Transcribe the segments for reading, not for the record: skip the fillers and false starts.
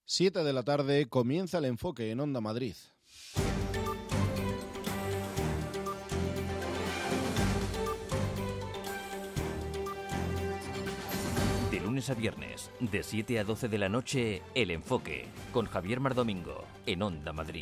7 de la tarde comienza el enfoque en Onda Madrid. De lunes a viernes, de 7 a 12 de la noche, El Enfoque, con Javier Mardomingo, en Onda Madrid.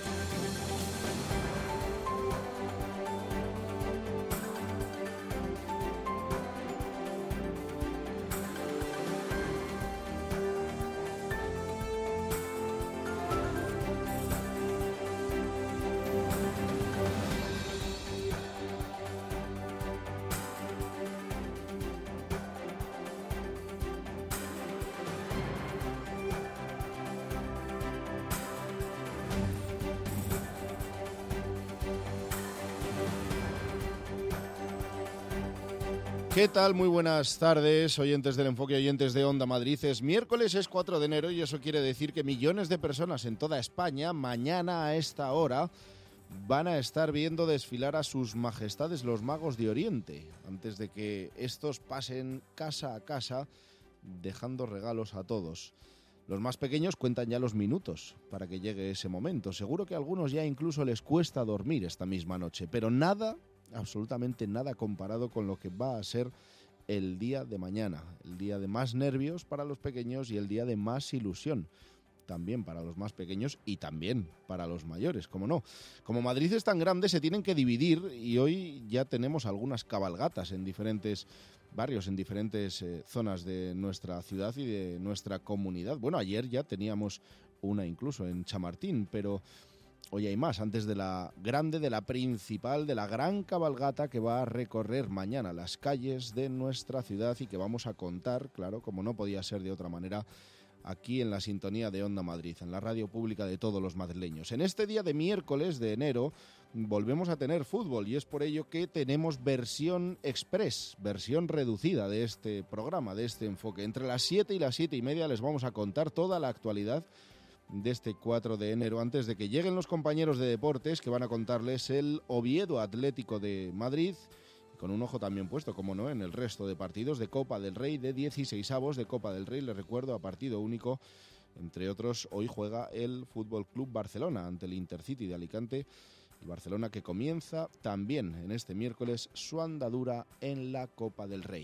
¿Qué tal? Muy buenas tardes, oyentes del Enfoque, oyentes de Onda Madrid. Es miércoles, es 4 de enero y eso quiere decir que millones de personas en toda España mañana a esta hora van a estar viendo desfilar a sus majestades los magos de Oriente, antes de que estos pasen casa a casa dejando regalos a todos. Los más pequeños cuentan ya los minutos para que llegue ese momento. Seguro que a algunos ya incluso les cuesta dormir esta misma noche, pero nada, absolutamente nada comparado con lo que va a ser el día de mañana, el día de más nervios para los pequeños y el día de más ilusión, también para los más pequeños y también para los mayores, como no. Como Madrid es tan grande, se tienen que dividir y hoy ya tenemos algunas cabalgatas en diferentes barrios, en diferentes zonas de nuestra ciudad y de nuestra comunidad. Bueno, ayer ya teníamos una incluso en Chamartín, pero hoy hay más, antes de la grande, de la principal, de la gran cabalgata que va a recorrer mañana las calles de nuestra ciudad y que vamos a contar, claro, como no podía ser de otra manera, aquí en la sintonía de Onda Madrid, en la radio pública de todos los madrileños. En este día de miércoles de enero volvemos a tener fútbol y es por ello que tenemos versión express, versión reducida de este programa, de este enfoque. Entre las 7 y las 7:30 les vamos a contar toda la actualidad de este 4 de enero, antes de que lleguen los compañeros de deportes que van a contarles el Oviedo Atlético de Madrid, con un ojo también puesto, como no, en el resto de partidos de Copa del Rey, de 16avos de Copa del Rey, les recuerdo, a partido único. Entre otros, hoy juega el Fútbol Club Barcelona ante el Intercity de Alicante. El Barcelona que comienza también en este miércoles su andadura en la Copa del Rey.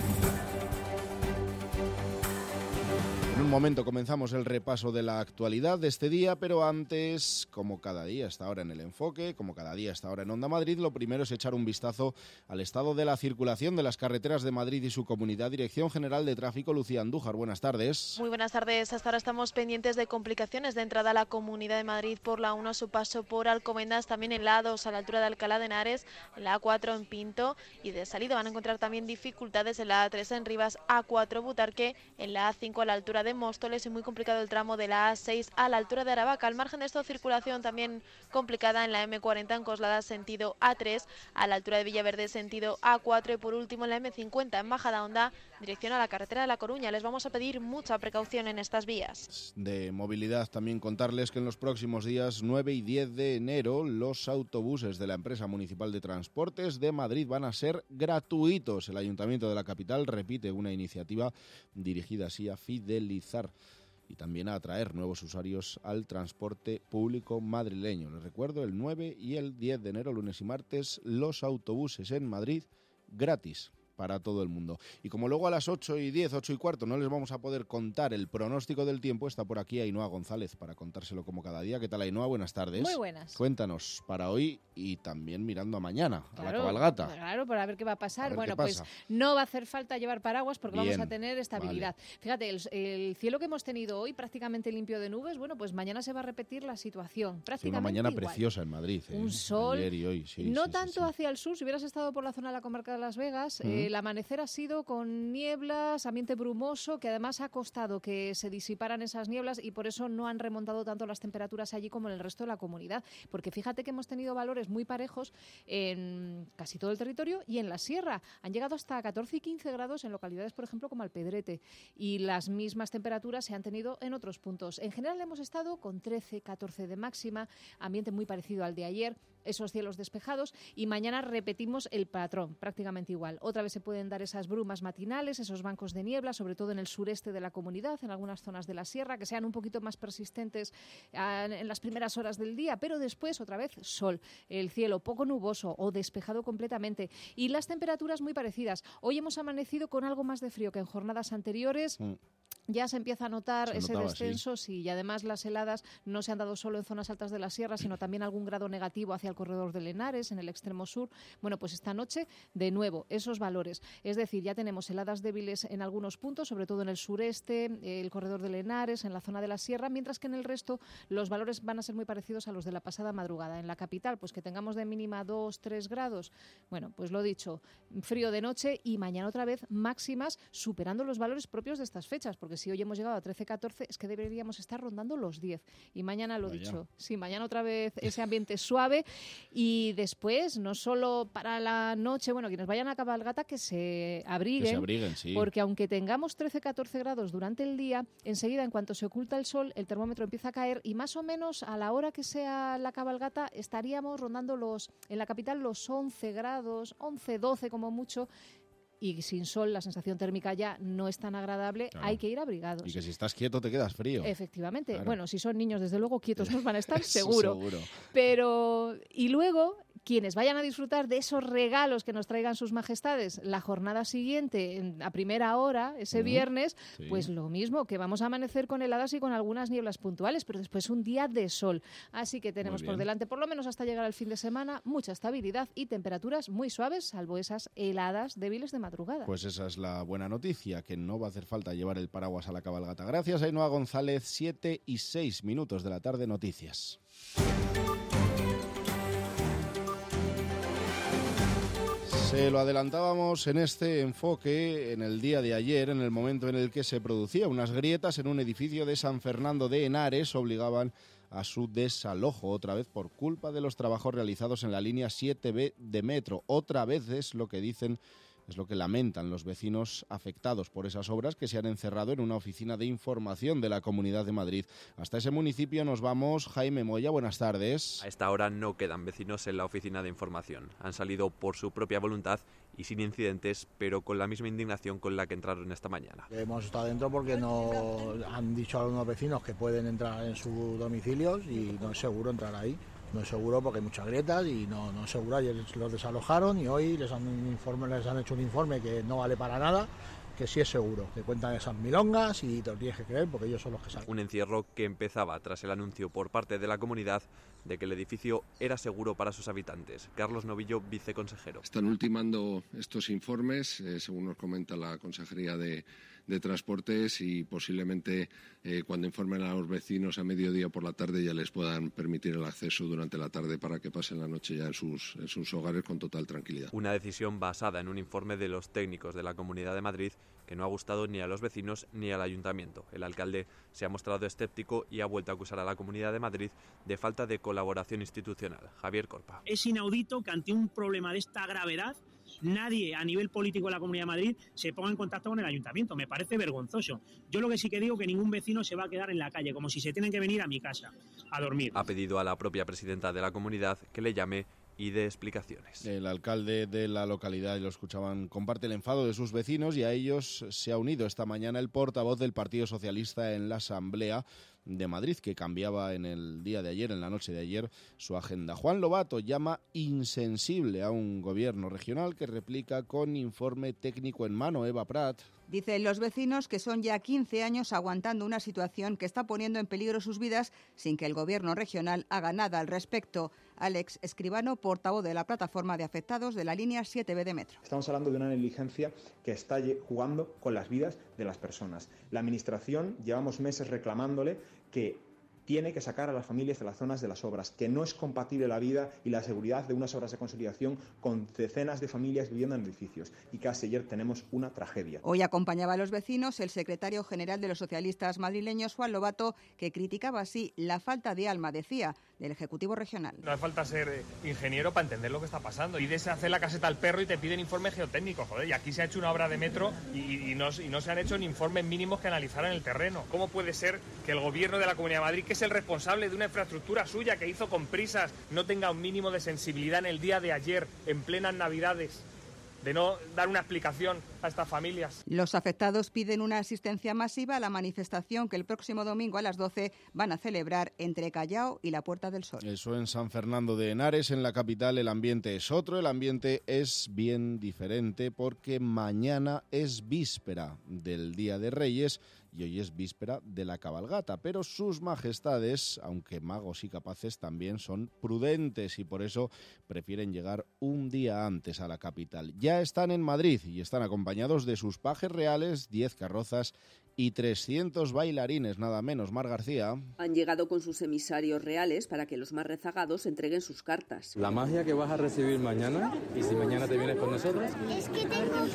En un momento comenzamos el repaso de la actualidad de este día, pero antes, como cada día está ahora en el enfoque, como cada día está ahora en Onda Madrid, lo primero es echar un vistazo al estado de la circulación de las carreteras de Madrid y su comunidad. Dirección General de Tráfico, Lucía Andújar, buenas tardes. Muy buenas tardes. Hasta ahora estamos pendientes de complicaciones de entrada a la Comunidad de Madrid por la 1 a su paso por Alcobendas, también en la A2 a la altura de Alcalá de Henares, en la A4 en Pinto y de salida van a encontrar también dificultades en la A3 en Rivas, A4 Butarque, en la A5 a la altura de Móstoles y muy complicado el tramo de la A6 a la altura de Aravaca. Al margen de esto, circulación también complicada en la M40 en Coslada sentido A3 a la altura de Villaverde sentido A4 y por último en la M50 en Majadahonda dirección a la carretera de La Coruña. Les vamos a pedir mucha precaución en estas vías. De movilidad también contarles que en los próximos días 9 y 10 de enero los autobuses de la empresa municipal de transportes de Madrid van a ser gratuitos. El Ayuntamiento de la capital repite una iniciativa dirigida así a fidelizar y también a atraer nuevos usuarios al transporte público madrileño. Les recuerdo, el 9 y el 10 de enero, lunes y martes, los autobuses en Madrid gratis para todo el mundo. Y como luego a las 8 y 10, 8 y cuarto no les vamos a poder contar el pronóstico del tiempo, está por aquí Ainhoa González para contárselo como cada día. ¿Qué tal, Ainhoa? Buenas tardes. Muy buenas. Cuéntanos para hoy y también mirando a mañana, claro, a la cabalgata. Claro, para ver qué va a pasar. Bueno, pues no va a hacer falta llevar paraguas porque Bien, vamos a tener estabilidad. Vale. Fíjate, el cielo que hemos tenido hoy prácticamente limpio de nubes, bueno, pues mañana se va a repetir la situación. Prácticamente una mañana igual. Preciosa en Madrid. Un sol, ayer y hoy, sí, no sí, tanto sí. hacia el sur. Si hubieras estado por la zona de la comarca de Las Vegas, el amanecer ha sido con nieblas, ambiente brumoso, que además ha costado que se disiparan esas nieblas y por eso no han remontado tanto las temperaturas allí como en el resto de la comunidad. Porque fíjate que hemos tenido valores muy parejos en casi todo el territorio y en la sierra. Han llegado hasta 14 y 15 grados en localidades, por ejemplo, como Alpedrete. Y las mismas temperaturas se han tenido en otros puntos. En general hemos estado con 13, 14 de máxima, ambiente muy parecido al de ayer. esos cielos despejados, y mañana repetimos el patrón, prácticamente igual. Otra vez se pueden dar esas brumas matinales, esos bancos de niebla, sobre todo en el sureste de la comunidad, en algunas zonas de la sierra, que sean un poquito más persistentes en las primeras horas del día, pero después otra vez sol, el cielo poco nuboso o despejado completamente, y las temperaturas muy parecidas. Hoy hemos amanecido con algo más de frío que en jornadas anteriores. Ya se empieza a notar ese descenso, sí, y además las heladas no se han dado solo en zonas altas de la sierra, sino también algún grado negativo hacia el corredor de Henares, en el extremo sur. Bueno, pues esta noche, de nuevo, esos valores. Es decir, ya tenemos heladas débiles en algunos puntos, sobre todo en el sureste, el corredor de Henares, en la zona de la sierra, mientras que en el resto los valores van a ser muy parecidos a los de la pasada madrugada. En la capital, pues que tengamos de mínima 2-3 grados. Bueno, pues lo dicho, frío de noche, y mañana otra vez máximas superando los valores propios de estas fechas, porque si hoy hemos llegado a 13-14, es que deberíamos estar rondando los 10. Y mañana, lo dicho, sí, mañana otra vez ese ambiente suave, y después, no solo para la noche, bueno, quienes vayan a cabalgata que se abriguen, sí. Porque aunque tengamos 13-14 grados durante el día, enseguida, en cuanto se oculta el sol, el termómetro empieza a caer, y más o menos a la hora que sea la cabalgata estaríamos rondando en la capital los 11 grados, 11-12 como mucho. Y sin sol la sensación térmica ya no es tan agradable, claro. Hay que ir abrigados. Y que si estás quieto te quedas frío. Efectivamente. Claro. Bueno, si son niños, desde luego, quietos nos van a estar, seguro. Pero, y luego, quienes vayan a disfrutar de esos regalos que nos traigan sus majestades la jornada siguiente, a primera hora, ese viernes, sí. Pues lo mismo, que vamos a amanecer con heladas y con algunas nieblas puntuales, pero después un día de sol. Así que tenemos por delante, por lo menos hasta llegar al fin de semana, mucha estabilidad y temperaturas muy suaves, salvo esas heladas débiles de madrugada. Pues esa es la buena noticia, que no va a hacer falta llevar el paraguas a la cabalgata. Gracias, Ainhoa González. 7:06 de la tarde, noticias. Se lo adelantábamos en este enfoque en el día de ayer, en el momento en el que se producían unas grietas en un edificio de San Fernando de Henares, obligaban a su desalojo, otra vez por culpa de los trabajos realizados en la línea 7B de metro. Otra vez es lo que dicen, es lo que lamentan los vecinos afectados por esas obras, que se han encerrado en una oficina de información de la Comunidad de Madrid. Hasta ese municipio nos vamos. Jaime Moya, buenas tardes. A esta hora no quedan vecinos en la oficina de información. Han salido por su propia voluntad y sin incidentes, pero con la misma indignación con la que entraron esta mañana. Hemos estado dentro porque no han dicho a algunos vecinos que pueden entrar en sus domicilios y no es seguro entrar ahí. No es seguro porque hay muchas grietas y no es seguro. Ayer los desalojaron y hoy les han hecho un informe que no vale para nada, que sí es seguro. Te cuentan esas milongas y te lo tienes que creer porque ellos son los que saben. Un encierro que empezaba tras el anuncio por parte de la comunidad de que el edificio era seguro para sus habitantes. Carlos Novillo, viceconsejero. Están ultimando estos informes, según nos comenta la Consejería de Transportes, y posiblemente cuando informen a los vecinos a mediodía por la tarde ya les puedan permitir el acceso durante la tarde para que pasen la noche ya en sus hogares con total tranquilidad. Una decisión basada en un informe de los técnicos de la Comunidad de Madrid que no ha gustado ni a los vecinos ni al ayuntamiento. El alcalde se ha mostrado escéptico y ha vuelto a acusar a la Comunidad de Madrid de falta de colaboración institucional. Javier Corpa. Es inaudito que ante un problema de esta gravedad nadie a nivel político de la Comunidad de Madrid se ponga en contacto con el ayuntamiento. Me parece vergonzoso. Yo lo que sí que digo es que ningún vecino se va a quedar en la calle, como si se tienen que venir a mi casa a dormir. Ha pedido a la propia presidenta de la comunidad que le llame y de explicaciones. El alcalde de la localidad, y lo escuchaban, comparte el enfado de sus vecinos, y a ellos se ha unido esta mañana el portavoz del Partido Socialista en la Asamblea de Madrid, que cambiaba en el día de ayer, en la noche de ayer, su agenda. Juan Lobato llama insensible a un gobierno regional que replica con informe técnico en mano. Eva Prat. Dicen los vecinos que son ya 15 años aguantando una situación que está poniendo en peligro sus vidas sin que el gobierno regional haga nada al respecto. Alex Escribano, portavoz de la plataforma de afectados de la línea 7B de metro. Estamos hablando de una negligencia que está jugando con las vidas de las personas. La Administración llevamos meses reclamándole que tiene que sacar a las familias de las zonas de las obras, que no es compatible la vida y la seguridad de unas obras de consolidación con decenas de familias viviendo en edificios. Y casi ayer tenemos una tragedia. Hoy acompañaba a los vecinos el secretario general de los socialistas madrileños, Juan Lobato, que criticaba así la falta de alma, decía, del Ejecutivo regional. No hace falta ser ingeniero para entender lo que está pasando. Y hacer la caseta al perro y te piden informe geotécnico, joder. Y aquí se ha hecho una obra de metro y no se han hecho ni informes mínimos que analizaran el terreno. ¿Cómo puede ser que el gobierno de la Comunidad de Madrid, que que es el responsable de una infraestructura suya que hizo con prisas, no tenga un mínimo de sensibilidad en el día de ayer, en plenas Navidades, de no dar una explicación a estas familias. Los afectados piden una asistencia masiva a la manifestación que el próximo domingo a las 12 van a celebrar entre Callao y la Puerta del Sol. Eso en San Fernando de Henares, en la capital, el ambiente es otro, el ambiente es bien diferente porque mañana es víspera del Día de Reyes y hoy es víspera de la cabalgata, pero sus majestades, aunque magos y capaces, también son prudentes y por eso prefieren llegar un día antes a la capital. Ya están en Madrid y están acompañados de sus pajes reales, 10 carrozas y 300 bailarines, nada menos. Mar García. Han llegado con sus emisarios reales para que los más rezagados entreguen sus cartas. La magia que vas a recibir mañana, y si mañana te vienes con nosotros. Es que tengo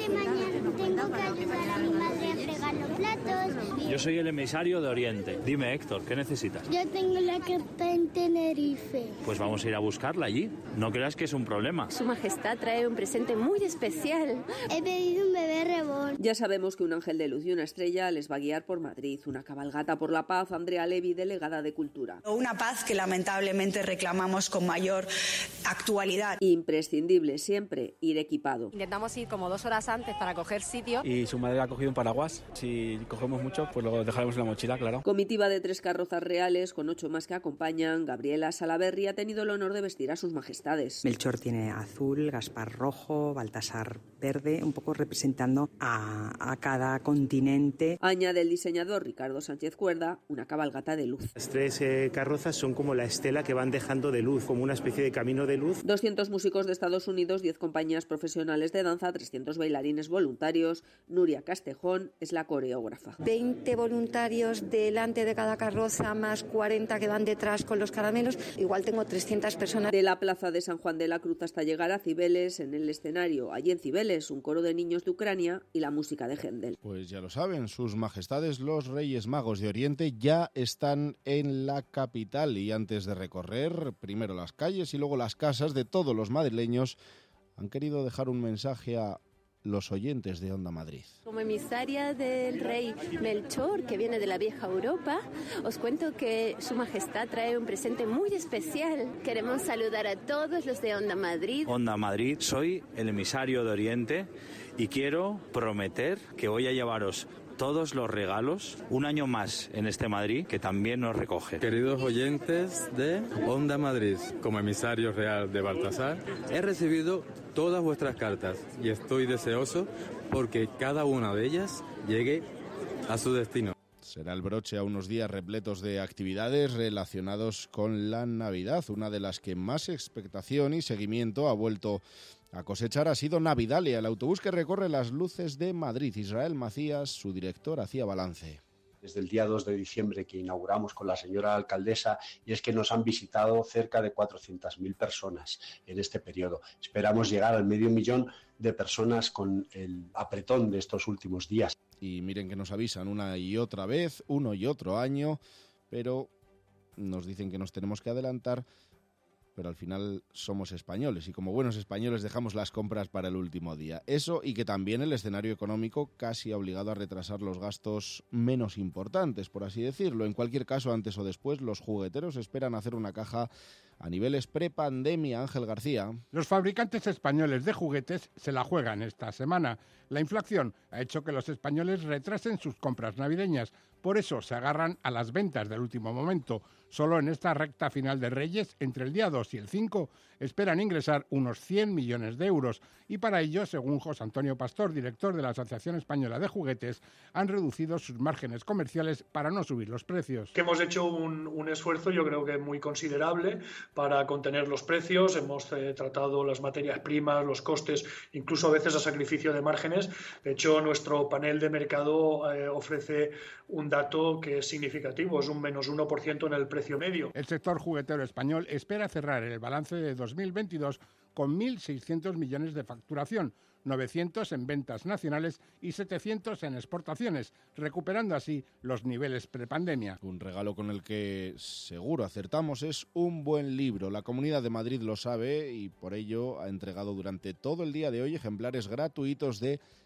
que ayudar a mi madre a fregar los platos. Yo soy el emisario de Oriente. Dime, Héctor, ¿qué necesitas? Yo tengo la carta en Tenerife. Pues vamos a ir a buscarla allí. No creas que es un problema. Su Majestad trae un presente muy especial. He pedido un bebé reborn. Ya sabemos que un ángel de luz y una estrella les va a guiar por Madrid. Una cabalgata por la paz. Andrea Levy, delegada de Cultura. Una paz que lamentablemente reclamamos con mayor actualidad. Imprescindible siempre ir equipado. Intentamos ir como 2 horas antes para coger sitio. Y su madre ha cogido un paraguas. Si cogemos mucho, pues lo dejaremos en la mochila, claro. Comitiva de 3 carrozas reales, con 8 más que acompañan. Gabriela Salaberry ha tenido el honor de vestir a sus majestades. Melchor tiene azul, Gaspar rojo, Baltasar verde, un poco representando a cada continente. Añade el diseñador Ricardo Sánchez Cuerda, una cabalgata de luz. Las 3 carrozas son como la estela que van dejando de luz, como una especie de camino de luz. 200 músicos de Estados Unidos, 10 compañías profesionales de danza, 300 bailarines voluntarios. Nuria Castejón es la coreógrafa. 20 voluntarios delante de cada carroza, más 40 que van detrás con los caramelos. Igual tengo 300 personas. De la plaza de San Juan de la Cruz hasta llegar a Cibeles, en el escenario, allí en Cibeles, un coro de niños de Ucrania y la música de Händel. Pues ya lo saben, sus majestades los Reyes Magos de Oriente ya están en la capital y antes de recorrer primero las calles y luego las casas de todos los madrileños, han querido dejar un mensaje a los oyentes de Onda Madrid. Como emisaria del rey Melchor, que viene de la vieja Europa, os cuento que Su Majestad trae un presente muy especial. Queremos saludar a todos los de Onda Madrid. Onda Madrid, soy el emisario de Oriente y quiero prometer que voy a llevaros todos los regalos, un año más en este Madrid, que también nos recoge. Queridos oyentes de Onda Madrid, como emisario real de Baltasar, he recibido todas vuestras cartas y estoy deseoso porque cada una de ellas llegue a su destino. Será el broche a unos días repletos de actividades relacionados con la Navidad. Una de las que más expectación y seguimiento ha vuelto a cosechar ha sido Navidalia, el autobús que recorre las luces de Madrid. Israel Macías, su director, hacía balance. Desde el día 2 de diciembre que inauguramos con la señora alcaldesa, y es que nos han visitado cerca de 400.000 personas en este periodo. Esperamos llegar al 500.000 de personas con el apretón de estos últimos días. Y miren que nos avisan una y otra vez, uno y otro año, pero nos dicen que nos tenemos que adelantar, pero al final somos españoles y como buenos españoles dejamos las compras para el último día. Eso y que también el escenario económico casi ha obligado a retrasar los gastos menos importantes, por así decirlo. En cualquier caso, antes o después, los jugueteros esperan hacer una caja a niveles prepandemia. Ángel García. Los fabricantes españoles de juguetes se la juegan esta semana. La inflación ha hecho que los españoles retrasen sus compras navideñas. Por eso se agarran a las ventas del último momento. Solo en esta recta final de Reyes, entre el día 2 y el 5, esperan ingresar unos 100 millones de euros. Y para ello, según José Antonio Pastor, director de la Asociación Española de Juguetes, han reducido sus márgenes comerciales para no subir los precios. Que hemos hecho un esfuerzo, yo creo que muy considerable, para contener los precios. Hemos tratado las materias primas, los costes, incluso a veces a sacrificio de márgenes. De hecho, nuestro panel de mercado ofrece un dato que es significativo, es un menos 1% en el precio medio. El sector juguetero español espera cerrar el balance de 2022 con 1.600 millones de facturación, 900 en ventas nacionales y 700 en exportaciones, recuperando así los niveles prepandemia. Un regalo con el que seguro acertamos es un buen libro. La Comunidad de Madrid lo sabe y por ello ha entregado durante todo el día de hoy ejemplares gratuitos de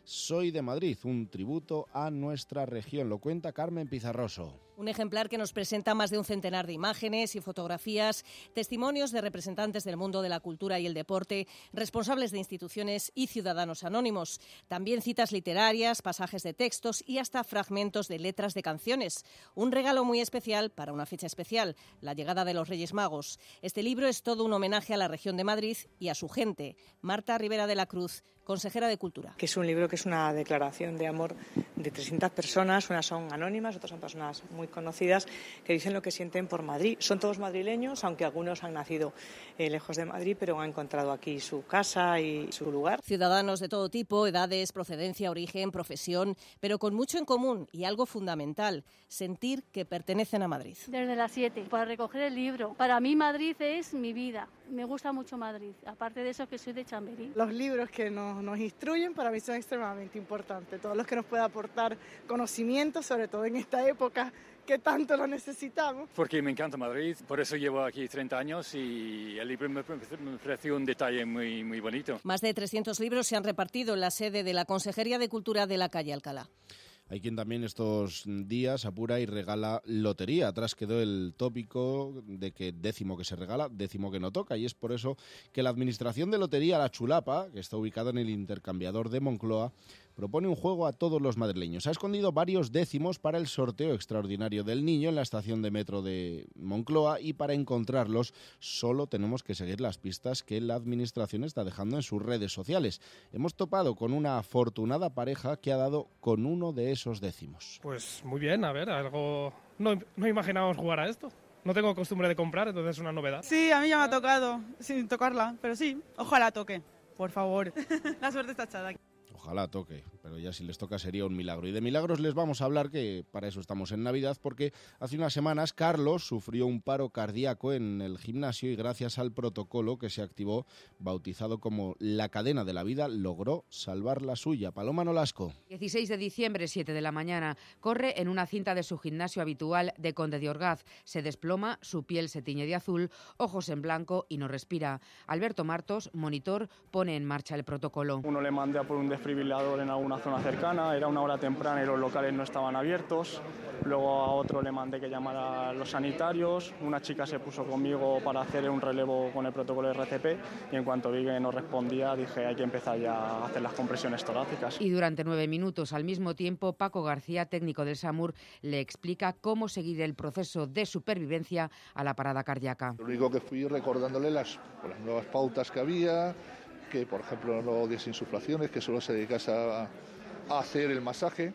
Soy de Madrid, un tributo a nuestra región. Lo cuenta Carmen Pizarroso. Un ejemplar que nos presenta más de un centenar de imágenes y fotografías, testimonios de representantes del mundo de la cultura y el deporte, responsables de instituciones y ciudadanos anónimos. También citas literarias, pasajes de textos y hasta fragmentos de letras de canciones. Un regalo muy especial para una fecha especial, la llegada de los Reyes Magos. Este libro es todo un homenaje a la región de Madrid y a su gente. Marta Rivera de la Cruz, consejera de Cultura. Que es un libro que es una declaración de amor de 300 personas, unas son anónimas, otras son personas muy conocidas, que dicen lo que sienten por Madrid. Son todos madrileños, aunque algunos han nacido lejos de Madrid, pero han encontrado aquí su casa y su lugar. Ciudadanos de todo tipo, edades, procedencia, origen, profesión, pero con mucho en común y algo fundamental, sentir que pertenecen a Madrid. Desde las 7, para recoger el libro. Para mí Madrid es mi vida. Me gusta mucho Madrid, aparte de eso que soy de Chamberí. Los libros que nos instruyen para mí son extremadamente importantes, todos los que nos pueden aportar conocimiento, sobre todo en esta época que tanto lo necesitamos. Porque me encanta Madrid, por eso llevo aquí 30 años y el libro me pareció un detalle muy, muy bonito. Más de 300 libros se han repartido en la sede de la Consejería de Cultura de la calle Alcalá. Hay quien también estos días apura y regala lotería. Atrás quedó el tópico de que décimo que se regala, décimo que no toca. Y es por eso que la Administración de Lotería La Chulapa, que está ubicada en el intercambiador de Moncloa, propone un juego a todos los madrileños. Ha escondido varios décimos para el sorteo extraordinario del niño en la estación de metro de Moncloa y para encontrarlos solo tenemos que seguir las pistas que la Administración está dejando en sus redes sociales. Hemos topado con una afortunada pareja que ha dado con uno de esos décimos. Pues muy bien, a ver, algo... No imaginábamos jugar a esto. No tengo costumbre de comprar, entonces es una novedad. Sí, a mí ya me ha tocado, sin tocarla, pero sí, ojalá toque, por favor. La suerte está echada. Ojalá toque, pero ya si les toca sería un milagro. Y de milagros les vamos a hablar, que para eso estamos en Navidad, porque hace unas semanas Carlos sufrió un paro cardíaco en el gimnasio y gracias al protocolo que se activó, bautizado como la cadena de la vida, logró salvar la suya. Paloma Nolasco. 16 de diciembre, 7 de la mañana. Corre en una cinta de su gimnasio habitual de Conde de Orgaz. Se desploma, su piel se tiñe de azul, ojos en blanco y no respira. Alberto Martos, monitor, pone en marcha el protocolo. Uno le mandé a por un desfibrilador en alguna zona cercana, era una hora temprana y los locales no estaban abiertos. Luego a otro le mandé que llamara a los sanitarios. Una chica se puso conmigo para hacer un relevo con el protocolo RCP y en cuanto vi que no respondía dije hay que empezar ya a hacer las compresiones torácicas. Y durante 9 minutos al mismo tiempo Paco García, técnico del SAMUR, le explica cómo seguir el proceso de supervivencia a la parada cardíaca. Lo único que fui recordándole las nuevas pautas que había, que por ejemplo no diese insuflaciones, que solo se dedicase a hacer el masaje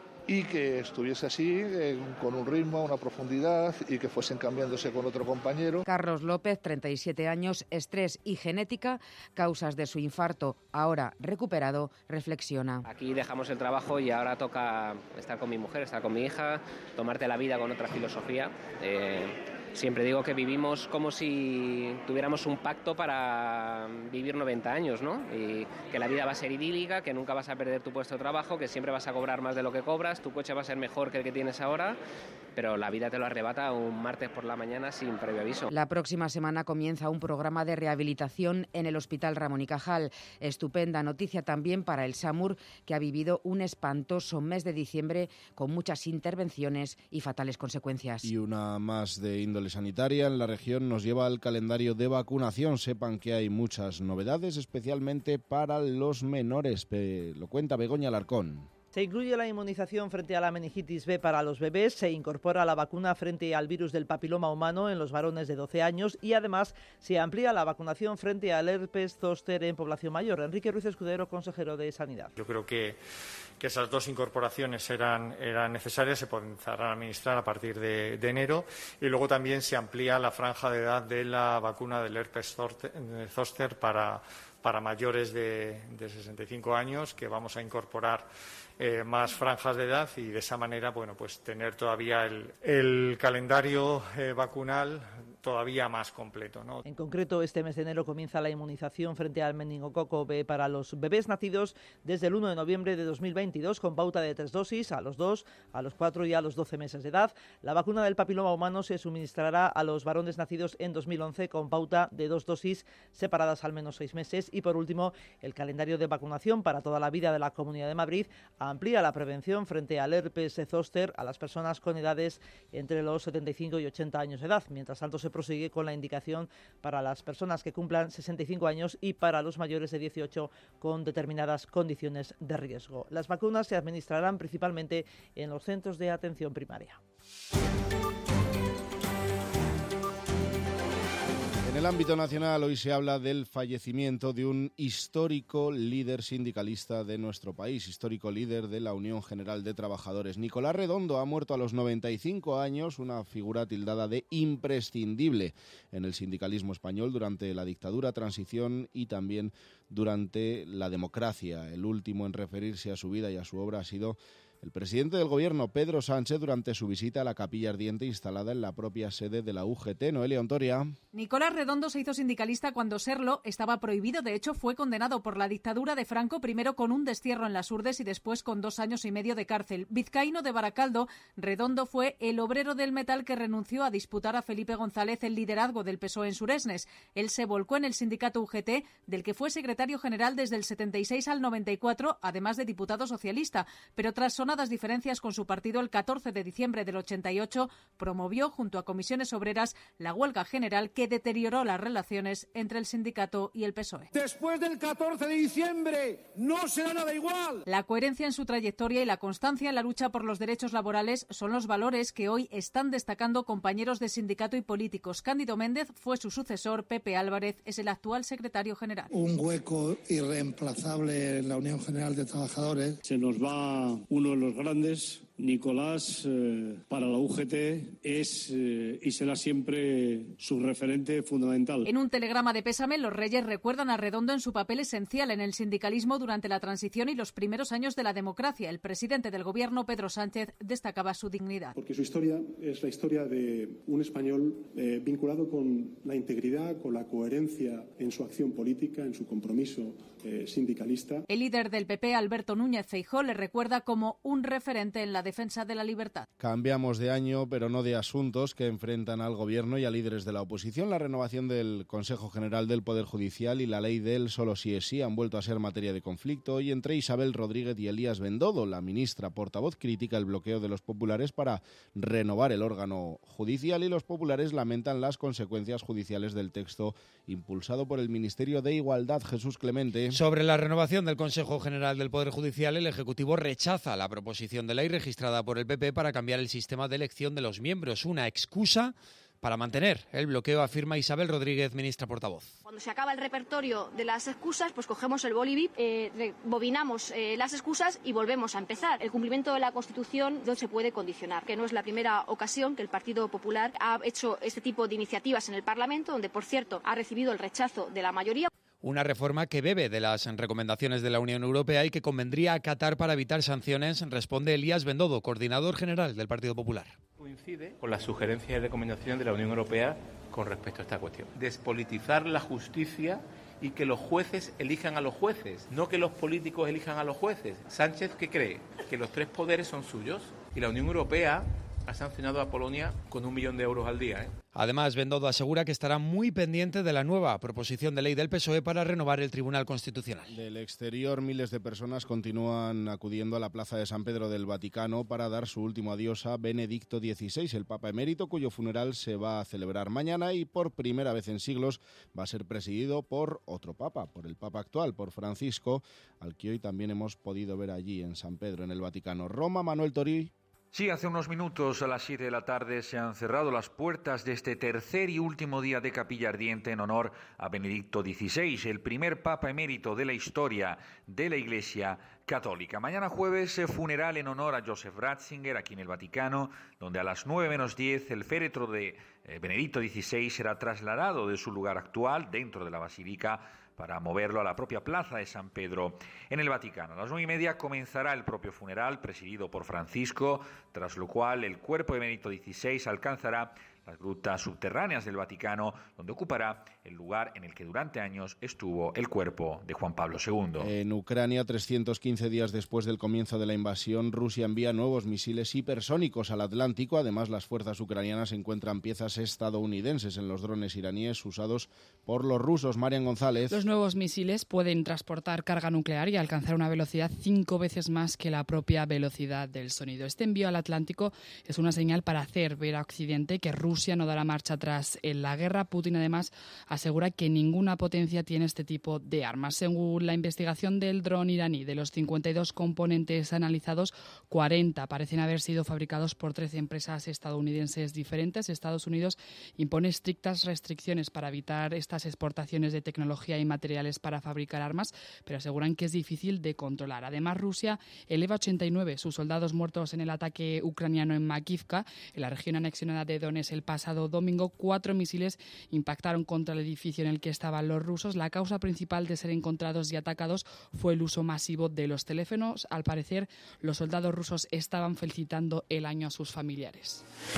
y que estuviese así, con un ritmo, una profundidad y que fuesen cambiándose con otro compañero. Carlos López, 37 años, estrés y genética, causas de su infarto, ahora recuperado, reflexiona. Aquí dejamos el trabajo y ahora toca estar con mi mujer, estar con mi hija, tomarte la vida con otra filosofía. Siempre digo que vivimos como si tuviéramos un pacto para vivir 90 años, ¿no? Y que la vida va a ser idílica, que nunca vas a perder tu puesto de trabajo, que siempre vas a cobrar más de lo que cobras, tu coche va a ser mejor que el que tienes ahora, pero la vida te lo arrebata un martes por la mañana sin previo aviso. La próxima semana comienza un programa de rehabilitación en el Hospital Ramón y Cajal. Estupenda noticia también para el SAMUR, que ha vivido un espantoso mes de diciembre con muchas intervenciones y fatales consecuencias. Y una más de índole sanitaria en la región nos lleva al calendario de vacunación. Sepan que hay muchas novedades, especialmente para los menores. Lo cuenta Begoña Alarcón. Se incluye la inmunización frente a la meningitis B para los bebés, se incorpora la vacuna frente al virus del papiloma humano en los varones de 12 años y además se amplía la vacunación frente al herpes zóster en población mayor. Enrique Ruiz Escudero, consejero de Sanidad. Yo creo que esas dos incorporaciones eran necesarias, se comenzarán a administrar a partir de enero y luego también se amplía la franja de edad de la vacuna del herpes zóster para mayores de 65 años, que vamos a incorporar más franjas de edad y de esa manera, bueno, pues tener todavía el calendario vacunal todavía más completo, ¿no? En concreto, este mes de enero comienza la inmunización frente al meningococo B para los bebés nacidos desde el 1 de noviembre de 2022 con pauta de 3 dosis a los 2, a los 4 y a los 12 meses de edad. La vacuna del papiloma humano se suministrará a los varones nacidos en 2011 con pauta de 2 dosis separadas al menos 6 meses. Y por último, el calendario de vacunación para toda la vida de la Comunidad de Madrid amplía la prevención frente al herpes zóster a las personas con edades entre los 75 y 80 años de edad. Mientras tanto, se prosigue con la indicación para las personas que cumplan 65 años y para los mayores de 18 con determinadas condiciones de riesgo. Las vacunas se administrarán principalmente en los centros de atención primaria. En el ámbito nacional hoy se habla del fallecimiento de un histórico líder sindicalista de nuestro país, histórico líder de la Unión General de Trabajadores. Nicolás Redondo ha muerto a los 95 años, una figura tildada de imprescindible en el sindicalismo español durante la dictadura, transición y también durante la democracia. El último en referirse a su vida y a su obra ha sido el presidente del Gobierno, Pedro Sánchez, durante su visita a la Capilla Ardiente instalada en la propia sede de la UGT. Noelia Ontoria. Nicolás Redondo se hizo sindicalista cuando serlo estaba prohibido. De hecho, fue condenado por la dictadura de Franco, primero con un destierro en las Urdes y después con 2 años y medio de cárcel. Vizcaíno de Baracaldo, Redondo fue el obrero del metal que renunció a disputar a Felipe González el liderazgo del PSOE en Suresnes. Él se volcó en el sindicato UGT, del que fue secretario general desde el 76 al 94, además de diputado socialista. Pero tras sonadas diferencias con su partido, el 14 de diciembre del 88 promovió, junto a comisiones obreras, la huelga general que deterioró las relaciones entre el sindicato y el PSOE. Después del 14 de diciembre no será nada igual. La coherencia en su trayectoria y la constancia en la lucha por los derechos laborales son los valores que hoy están destacando compañeros de sindicato y políticos. Cándido Méndez fue su sucesor, Pepe Álvarez es el actual secretario general. Un hueco irreemplazable en la Unión General de Trabajadores. Se nos va uno de los grandes. Nicolás, para la UGT, es y será siempre su referente fundamental. En un telegrama de pésame, los Reyes recuerdan a Redondo en su papel esencial en el sindicalismo durante la transición y los primeros años de la democracia. El presidente del Gobierno, Pedro Sánchez, destacaba su dignidad. Porque su historia es la historia de un español vinculado con la integridad, con la coherencia en su acción política, en su compromiso sindicalista. El líder del PP, Alberto Núñez Feijóo, le recuerda como un referente en la defensa de la libertad. Cambiamos de año, pero no de asuntos que enfrentan al Gobierno y a líderes de la oposición. La renovación del Consejo General del Poder Judicial y la ley del solo sí es sí han vuelto a ser materia de conflicto y entre Isabel Rodríguez y Elías Bendodo, la ministra portavoz, critica el bloqueo de los populares para renovar el órgano judicial y los populares lamentan las consecuencias judiciales del texto impulsado por el Ministerio de Igualdad. Jesús Clemente. Sobre la renovación del Consejo General del Poder Judicial, el Ejecutivo rechaza la proposición de ley registrada por el PP para cambiar el sistema de elección de los miembros. Una excusa para mantener el bloqueo, afirma Isabel Rodríguez, ministra portavoz. Cuando se acaba el repertorio de las excusas, pues cogemos el boli, bobinamos las excusas y volvemos a empezar. El cumplimiento de la Constitución no se puede condicionar, que no es la primera ocasión que el Partido Popular ha hecho este tipo de iniciativas en el Parlamento, donde, por cierto, ha recibido el rechazo de la mayoría. Una reforma que bebe de las recomendaciones de la Unión Europea y que convendría acatar para evitar sanciones, responde Elías Bendodo, coordinador general del Partido Popular. Coincide con las sugerencias y recomendaciones de la Unión Europea con respecto a esta cuestión. Despolitizar la justicia y que los jueces elijan a los jueces, no que los políticos elijan a los jueces. Sánchez, ¿qué cree? Que los 3 poderes son suyos y la Unión Europea ha sancionado a Polonia con 1 millón de euros al día. Además, Bendodo asegura que estará muy pendiente de la nueva proposición de ley del PSOE para renovar el Tribunal Constitucional. Del exterior, miles de personas continúan acudiendo a la Plaza de San Pedro del Vaticano para dar su último adiós a Benedicto XVI, el Papa emérito, cuyo funeral se va a celebrar mañana y por primera vez en siglos va a ser presidido por otro Papa, por el Papa actual, por Francisco, al que hoy también hemos podido ver allí en San Pedro, en el Vaticano. Roma, Manuel Torí. Sí, hace unos minutos a las 7 de la tarde se han cerrado las puertas de este tercer y último día de Capilla Ardiente en honor a Benedicto XVI, el primer Papa emérito de la historia de la Iglesia Católica. Mañana jueves, funeral en honor a Joseph Ratzinger aquí en el Vaticano, donde a las 9 menos 10 el féretro de Benedicto XVI será trasladado de su lugar actual dentro de la Basílica para moverlo a la propia plaza de San Pedro en el Vaticano. A las 9:30 comenzará el propio funeral presidido por Francisco, tras lo cual el cuerpo de Benedicto XVI alcanzará las grutas subterráneas del Vaticano, donde ocupará el lugar en el que durante años estuvo el cuerpo de Juan Pablo II. En Ucrania, 315 días después del comienzo de la invasión, Rusia envía nuevos misiles hipersónicos al Atlántico. Además, las fuerzas ucranianas encuentran piezas estadounidenses en los drones iraníes usados por los rusos. Marian González. Los nuevos misiles pueden transportar carga nuclear y alcanzar una velocidad 5 veces más que la propia velocidad del sonido. Este envío al Atlántico es una señal para hacer ver a Occidente que Rusia no dará marcha atrás en la guerra. Putin, además, asegura que ninguna potencia tiene este tipo de armas. Según la investigación del dron iraní, de los 52 componentes analizados, 40 parecen haber sido fabricados por 13 empresas estadounidenses diferentes. Estados Unidos impone estrictas restricciones para evitar estas exportaciones de tecnología y materiales para fabricar armas, pero aseguran que es difícil de controlar. Además, Rusia eleva 89 sus soldados muertos en el ataque ucraniano en Makivka, en la región anexionada de Donetsk. El pasado domingo, 4 misiles impactaron contra el edificio en el que estaban los rusos. La causa principal de ser encontrados y atacados fue el uso masivo de los teléfonos. Al parecer, los soldados rusos estaban felicitando el año a sus familiares.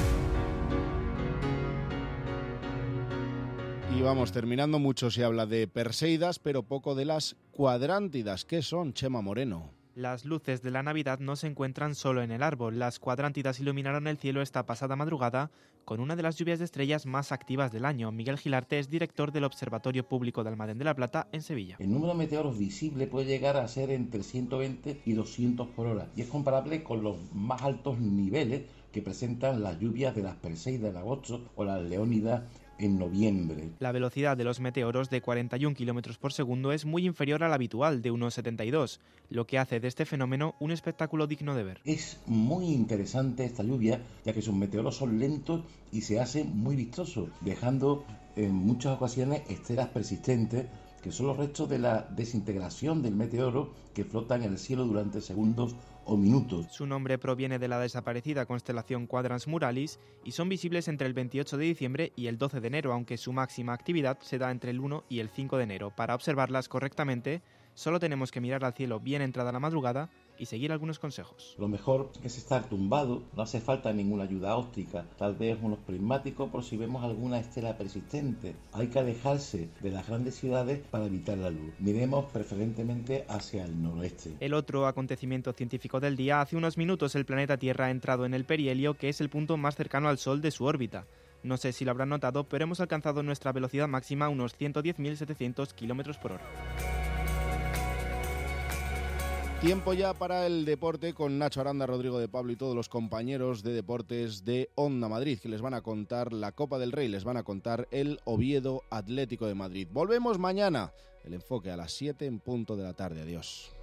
Y vamos terminando. Mucho se habla de Perseidas, pero poco de las cuadrántidas. ¿Qué son, Chema Moreno? Las luces de la Navidad no se encuentran solo en el árbol. Las cuadrántidas iluminaron el cielo esta pasada madrugada con una de las lluvias de estrellas más activas del año. Miguel Gilarte es director del Observatorio Público de Almadén de la Plata, en Sevilla. El número de meteoros visible puede llegar a ser entre 120 y 200 por hora y es comparable con los más altos niveles que presentan las lluvias de las Perseidas en agosto o las Leónidas en noviembre. La velocidad de los meteoros de 41 km por segundo es muy inferior a la habitual, de unos 72, lo que hace de este fenómeno un espectáculo digno de ver. Es muy interesante esta lluvia, ya que sus meteoros son lentos y se hacen muy vistosos, dejando en muchas ocasiones esteras persistentes, que son los restos de la desintegración del meteoro que flotan en el cielo durante segundos o minutos. Su nombre proviene de la desaparecida constelación Quadrans Muralis y son visibles entre el 28 de diciembre y el 12 de enero, aunque su máxima actividad se da entre el 1 y el 5 de enero. Para observarlas correctamente, solo tenemos que mirar al cielo bien entrada la madrugada y seguir algunos consejos. Lo mejor es estar tumbado, no hace falta ninguna ayuda óptica, tal vez unos prismáticos por si vemos alguna estela persistente. Hay que alejarse de las grandes ciudades para evitar la luz. Miremos preferentemente hacia el noroeste. El otro acontecimiento científico del día: hace unos minutos el planeta Tierra ha entrado en el perihelio, que es el punto más cercano al Sol de su órbita. No sé si lo habrán notado, pero hemos alcanzado nuestra velocidad máxima, unos 110.700 km por hora. Tiempo ya para el deporte con Nacho Aranda, Rodrigo de Pablo y todos los compañeros de deportes de Onda Madrid, que les van a contar la Copa del Rey, les van a contar el Oviedo Atlético de Madrid. Volvemos mañana, el enfoque a las 7 en punto de la tarde. Adiós.